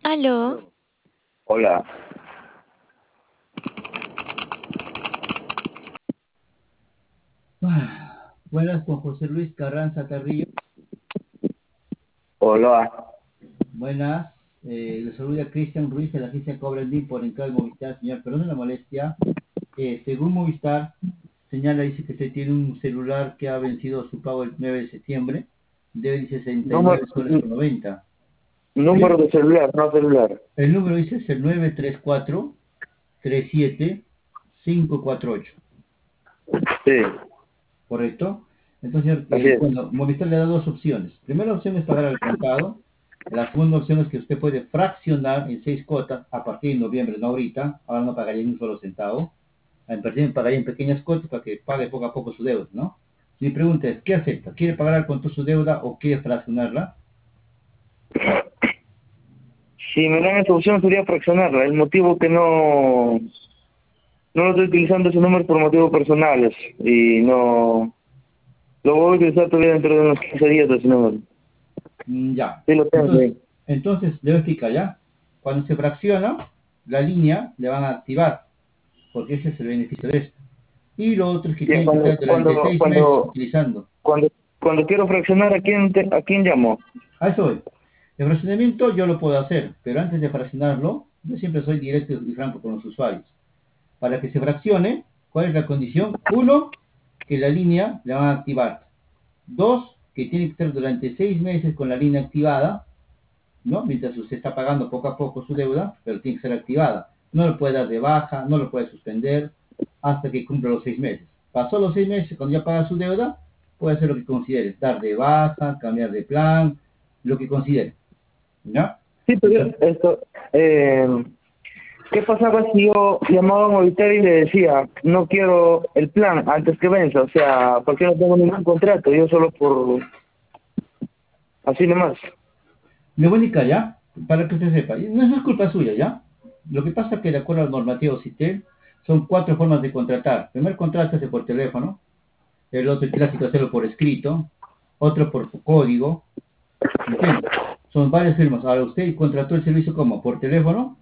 Aló, Hola, Buenas, con José Luis Carranza Carrillo. hola. Buenas, le saluda Cristian Ruiz de la agencia Cobrandín por encargo de Movistar. Señor, perdón la molestia. Según Movistar, señala, dice que usted tiene un celular que ha vencido su pago el 9 de septiembre. Debe 69 Número, soles con 90. número ¿Sí? de celular, no celular. El número dice es el 934-37-548. Sí, ¿Correcto? Entonces, así es. bueno, Movistar le da dos opciones. Primera opción es pagar al contado. La segunda opción es que usted puede fraccionar en 6 cuotas a partir de noviembre, no ahorita. Ahora no pagaría ni un solo centavo. En partir pagaría en pequeñas cuotas para que pague poco a poco su deuda, ¿no? Mi pregunta es, ¿qué acepta? ¿Quiere pagar al contado su deuda o quiere fraccionarla? Si me dan esa opción sería fraccionarla. El motivo que no lo estoy utilizando ese número por motivos personales y no lo voy a utilizar todavía dentro de unos 15 días de ese número. Ya. Sí lo tengo Entonces, ahí. entonces, le voy a explicar, ¿ya? Cuando se fracciona, la línea le van a activar, porque ese es el beneficio de esto. Y lo otro es que Ya tiene que estar durante 6 meses utilizando. cuando, cuando quiero fraccionar, a quién llamo? A eso voy. El fraccionamiento yo lo puedo hacer, pero antes de fraccionarlo, yo siempre soy directo y franco con los usuarios. Para que se fraccione, ¿cuál es la condición? Uno, que la línea la van a activar. Dos, que tiene que estar durante 6 meses con la línea activada, ¿no? Mientras usted está pagando poco a poco su deuda, pero tiene que ser activada. No lo puede dar de baja, no lo puede suspender hasta que cumpla los 6 meses. Pasó los 6 meses, cuando ya paga su deuda, puede hacer lo que considere, dar de baja, cambiar de plan, lo que considere, ¿no? Sí, pero Entonces, esto, eh, ¿qué pasaba si yo llamaba a Movistar y le decía, no quiero el plan antes que venza? O sea, porque no tengo ningún contrato, yo solo por así nomás. le voy a indicar, ¿ya? Para que usted sepa. Y no es culpa suya, ¿ya? Lo que pasa es que de acuerdo al normativo CITEL, son 4 formas de contratar. El primer contrato es por teléfono, el otro es clásico hacerlo por escrito, otro por código, ¿entiende? Son varias firmas. Ahora, ¿usted contrató el servicio como? ¿Por teléfono?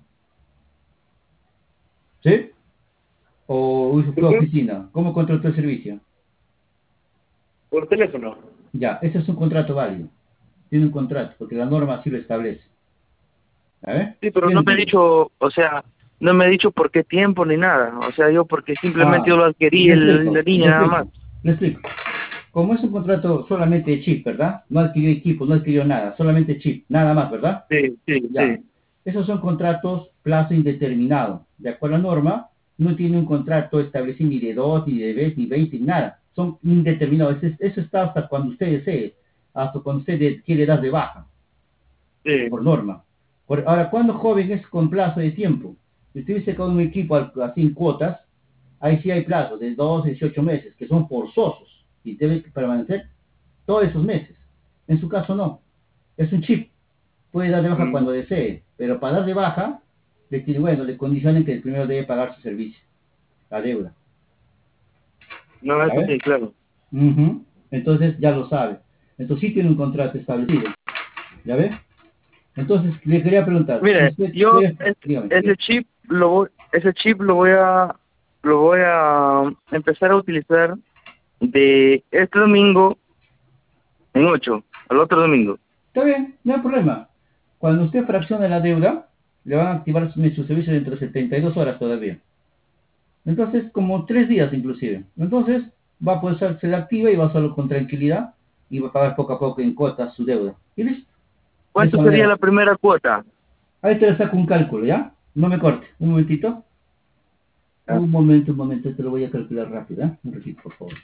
¿Sí? ¿O fue a ¿Por qué? oficina? ¿Cómo contrató el servicio? Por teléfono. Ya, ese es un contrato válido. Tiene un contrato, porque la norma así lo establece. ¿A ver? Sí, pero Tiene no un me ha contrato. dicho, o sea, no me ha dicho por qué tiempo ni nada. O sea, yo porque simplemente Ah, yo lo adquirí le la explico, línea le nada más. explico, le explico. Como es un contrato solamente de chip, ¿verdad? No adquirió equipo, no adquirió nada, solamente chip, nada más, ¿verdad? Sí, sí, Ya. sí. Esos son contratos plazo indeterminado. De acuerdo a la norma, no tiene un contrato establecido ni de 2, ni de 10, ni 20, ni nada. Son indeterminados. Eso está hasta cuando usted desee, hasta cuando usted quiere dar de baja, Sí. por norma. Ahora, cuando joven es con plazo de tiempo. Si usted hubiese con un equipo así en cuotas, ahí sí hay plazos de 2 a 18 meses, que son forzosos y debe permanecer todos esos meses. En su caso no. Es un chip. Puede dar de baja Mm. cuando desee, pero para dar de baja, bueno, le condicionan que el primero debe pagar su servicio, la deuda. No, ¿Ya eso ves? sí, claro. Ujú. Entonces ya lo sabe. Entonces sí tiene un contrato establecido. ¿Ya ves? Entonces le quería preguntar, si Mire, usted yo quiere, dígame, ese dígame. chip ese chip lo voy a empezar a utilizar de este domingo en 8 al otro domingo. Está bien, no hay problema. Cuando usted fraccione la deuda, le van a activar su servicio dentro de 72 horas todavía. Entonces, como 3 días inclusive. Entonces, va a poder ser, se le activa y va a hacerlo con tranquilidad y va a pagar poco a poco en cuotas su deuda. Y listo. De ¿Cuánto esa sería manera. la primera cuota? Ahí te le saco un cálculo, ¿ya? No me corte. Un momentito. Ah, Un momento, te lo voy a calcular rápido, ¿eh? Un ratito, por favor.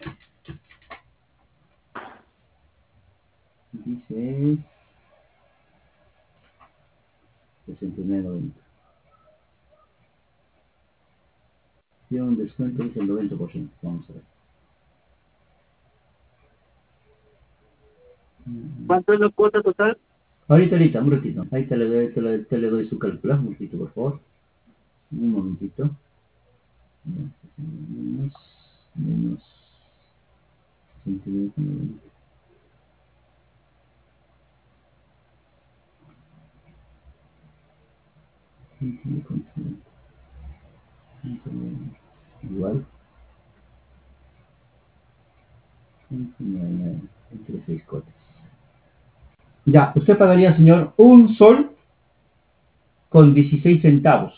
Dice 69.90. Tiene un descuento del 90%. Vamos a ver. ¿cuánto es la cuota total? Ahorita, un ratito. Ahí te le doy su cálculo. Un ratito, por favor. Un momentito. Menos, menos 69.90. Igual. Entre 6 cuotas. Ya, usted pagaría, señor, 1 sol con 16 centavos.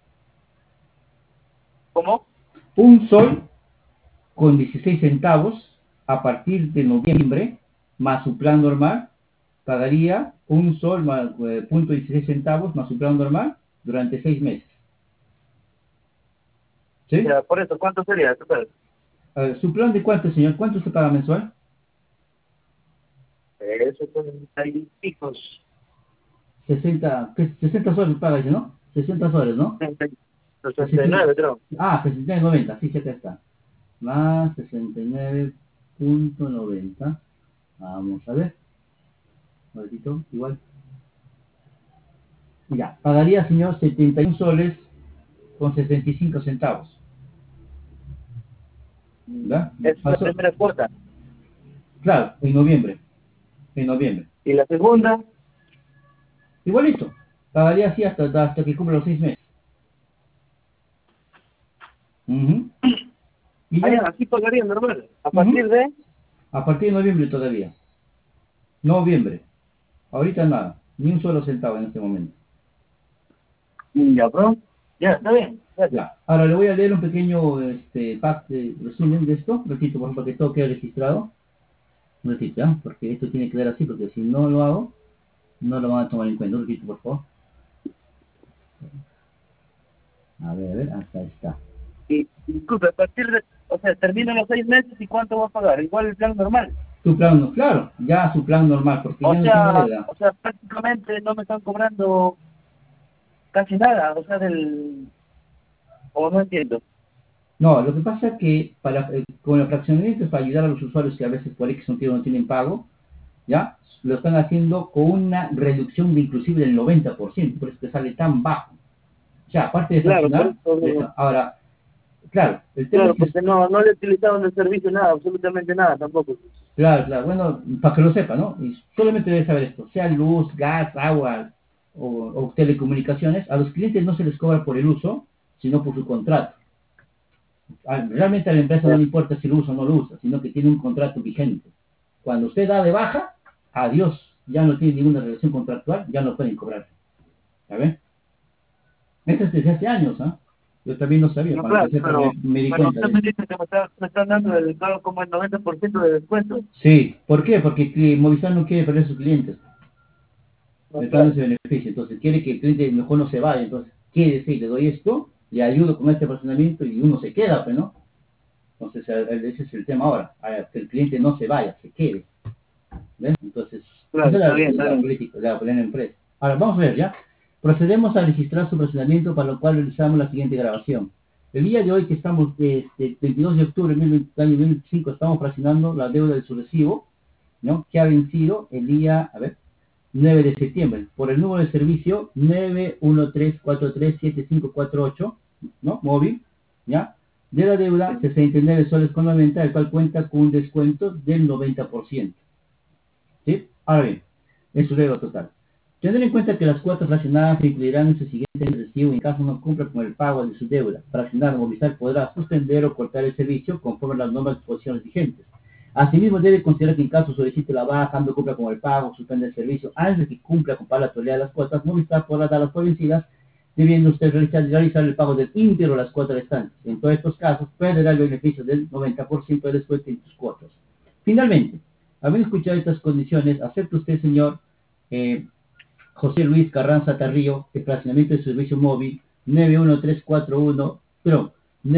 ¿Cómo? 1 sol con 16 centavos a partir de noviembre, más su plan normal, pagaría 1 sol más, punto 16 centavos más su plan normal durante 6 meses. ¿Sí? Ya, por eso, ¿cuánto sería? Total? ¿Su plan de cuánto, señor? ¿Cuánto se paga mensual? Eso son ahí picos. 60 soles paga, dice, ¿no? 60 soles, ¿no? 69, creo. 69,90, sí, acá está. Más 69,90. Vamos a ver. Un momentito, igual. Ya, pagaría, señor, 71 soles con 65 centavos. ¿Verdad? Esa es la Pasó. primera cuota. Claro, en noviembre. En noviembre. Y la segunda, Igualito. Pagaría así hasta que cumpla los 6 meses. Ujú. Y allá, ya. así pagaría normal. A Ujú. partir de, A partir de noviembre todavía. Noviembre. Ahorita nada. Ni un solo centavo en este momento. ya, bro. Ya, está bien. Gracias. Ya. Ahora le voy a leer un pequeño pack de resumen de esto. Un ratito, por favor, para que todo quede registrado. Un ratito, ¿ya? Porque esto tiene que quedar así, porque si no lo hago, no lo van a tomar en cuenta. Un ratito, por favor. A ver, hasta está. Y disculpe, a partir de, o sea, terminan los 6 meses y ¿cuánto va a pagar? Igual el plan normal. Su plan, claro, ya su plan normal, porque ya no tiene deuda. O sea, prácticamente no me están cobrando casi nada, o sea, o no entiendo. No, lo que pasa es que con el fraccionamiento es para ayudar a los usuarios que a veces por X motivo no tienen pago, ¿ya? Lo están haciendo con una reducción de inclusive del 90%, por eso que sale tan bajo. O sea, aparte de Claro, por fraccionar, eso, ahora, claro, el tema claro, es que, porque no le he utilizado en el servicio nada, absolutamente nada tampoco. claro, bueno, para que lo sepa, ¿no? Y solamente debe saber esto, sea luz, gas, agua o telecomunicaciones, a los clientes no se les cobra por el uso, sino por su contrato. Realmente a la empresa no Ya, le importa si lo usa o no lo usa, sino que tiene un contrato vigente. Cuando usted da de baja, adiós, ya no tiene ninguna relación contractual, ya no pueden cobrar. ¿Sabes? Esto es desde hace años, ¿ah? Yo también no sabía, no, cuando claro, empecé me di pero cuenta usted de me eso. dice que me están dando el pago como el 90% de descuento. Sí, ¿por qué? Porque Movistar no quiere perder sus clientes, No, le está dando claro, ese beneficio, entonces quiere que el cliente mejor no se vaya, entonces quiere decir, le doy esto, le ayudo con este funcionamiento y uno se queda, pues, ¿no? Entonces ese es el tema ahora, que el cliente no se vaya, se quede. ¿Ves? Entonces, esa claro, es está bien, está la bien. política, la plena empresa. Ahora, vamos a ver, ¿ya? Procedemos a registrar su procedimiento, para lo cual realizamos la siguiente grabación. El día de hoy, que estamos, 22 de octubre de 2025, estamos fraccionando la deuda de su recibo, ¿no? Que ha vencido el día, a ver, 9 de septiembre, por el número de servicio 913437548, ¿no? Móvil, ¿ya? De la deuda, 69 soles con 90, el cual cuenta con un descuento del 90%. ¿Sí? Ahora bien, en su deuda total. Tener en cuenta que las cuotas fraccionadas se incluirán en su siguiente recibo en caso no cumpla con el pago de su deuda. Fraccionado, Movistar podrá suspender o cortar el servicio conforme a las normas y disposiciones vigentes. Asimismo, debe considerar que en caso solicite la baja, no cumpla con el pago, suspende el servicio, antes de que cumpla con la totalidad de las cuotas, Movistar podrá darlas por vencidas, debiendo usted realizar el pago del íntegro de las cuotas restantes. En todos estos casos, perderá el beneficio del 90% de descuento en sus cuotas. Finalmente, habiendo escuchado estas condiciones, ¿acepta usted, señor José Luis Carranza Tarrío, el fraccionamiento de servicio móvil 91341, perdón,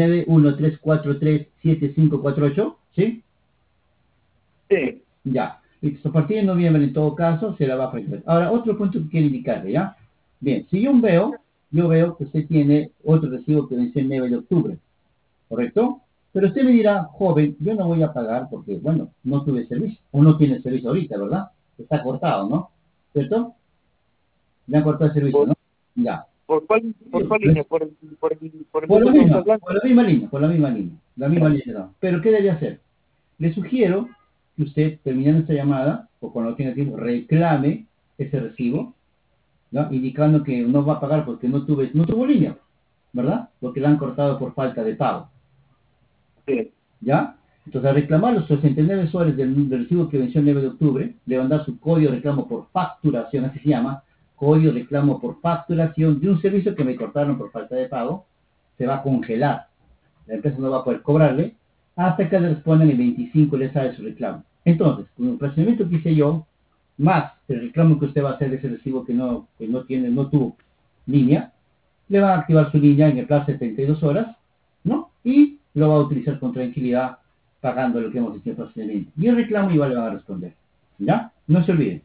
913437548? ¿Sí? Sí, Ya. Listo. A partir de noviembre, en todo caso, se la va a fraccionar. Ahora, otro punto que quiero indicarle, ¿ya? Bien, si yo veo que usted tiene otro recibo que venció el 9 de octubre, ¿correcto? Pero usted me dirá, joven, yo no voy a pagar porque, bueno, no tuve servicio, o no tiene servicio ahorita, ¿verdad? Está cortado, ¿no? ¿Cierto? Le han cortado el servicio, ¿por, ¿no? Ya. por cuál Pues, línea? ¿Por el mismo que me está hablando? por la misma línea, la misma línea. No. Pero ¿qué debe hacer? Le sugiero que usted, terminando esta llamada, o cuando tenga tiempo, reclame ese recibo, ¿ya? Indicando que no va a pagar porque no tuvo línea, ¿verdad? Porque le han cortado por falta de pago, Sí. ¿ya? Entonces, al reclamar los 69 soles del recibo que venció el 9 de octubre, le van a dar su código de reclamo por facturación, así se llama, código de reclamo por facturación de un servicio que me cortaron por falta de pago, se va a congelar. La empresa no va a poder cobrarle hasta que le respondan el 25 le sale su reclamo. Entonces, con el procedimiento que hice yo, más el reclamo que usted va a hacer de ese recibo no tuvo línea, le va a activar su línea en el plazo de 32 horas, ¿no? Y lo va a utilizar con tranquilidad pagando lo que hemos hecho en el procedimiento. Y el reclamo igual le van a responder, ¿ya? No se olviden,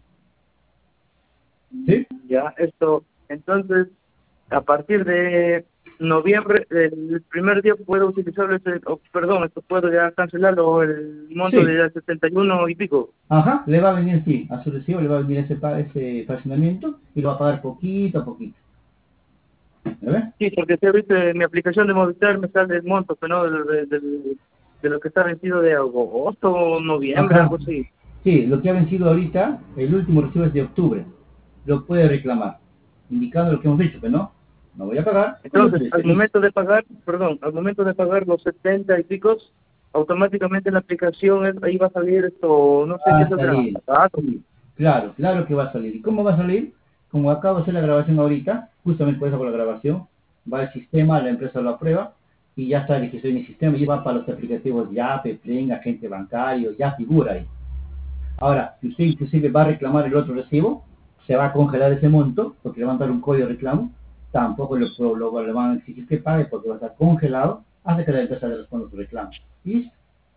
¿sí? Ya, esto, entonces, a partir de noviembre, el primer día puedo utilizarlo, perdón, esto puedo ya cancelarlo, el monto Sí, de 71 y pico. ajá, le va a venir, sí, a su recibo le va a venir ese fraccionamiento y lo va a pagar poquito a poquito, ¿verdad? Sí, porque si ahorita en mi aplicación de Movistar me sale el monto, pero no de lo que está vencido de agosto o noviembre, Ajá, algo así. sí, lo que ha vencido ahorita, el último recibo es de octubre, lo puede reclamar, indicando lo que hemos dicho, que no voy a pagar, pues no Entonces, estoy al feliz. momento de pagar, perdón, al momento de pagar los 70 y picos, automáticamente la aplicación ahí va a salir esto, no sé Va qué a saldrá. salir, Ah, sí, claro, claro que va a salir. ¿Y cómo va a salir? Como acabo de hacer la grabación ahorita, justamente por eso con la grabación, va el sistema, la empresa lo aprueba y ya está registrado en el sistema y va para los aplicativos Yape, Plen, agente bancario, ya figura ahí. Ahora, si usted inclusive va a reclamar el otro recibo, se va a congelar ese monto, porque le van a dar un código de reclamo, tampoco le van a exigir que pague porque va a estar congelado hasta que la empresa le responda su reclamo. ¿Listo?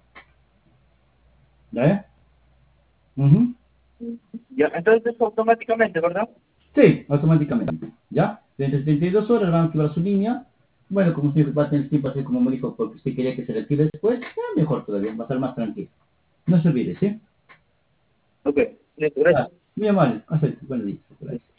¿Ya? Ujú. ya, entonces eso automáticamente, ¿verdad? Sí, automáticamente. ¿Ya? Dentro de 32 horas van a activar su línea. Bueno, como usted va a tener tiempo así como me dijo, porque usted quería que se le active después, mejor todavía, va a estar más tranquilo. No se olvide, ¿sí? Ok, listo, gracias. Ah, muy amable. Buenos días. Gracias.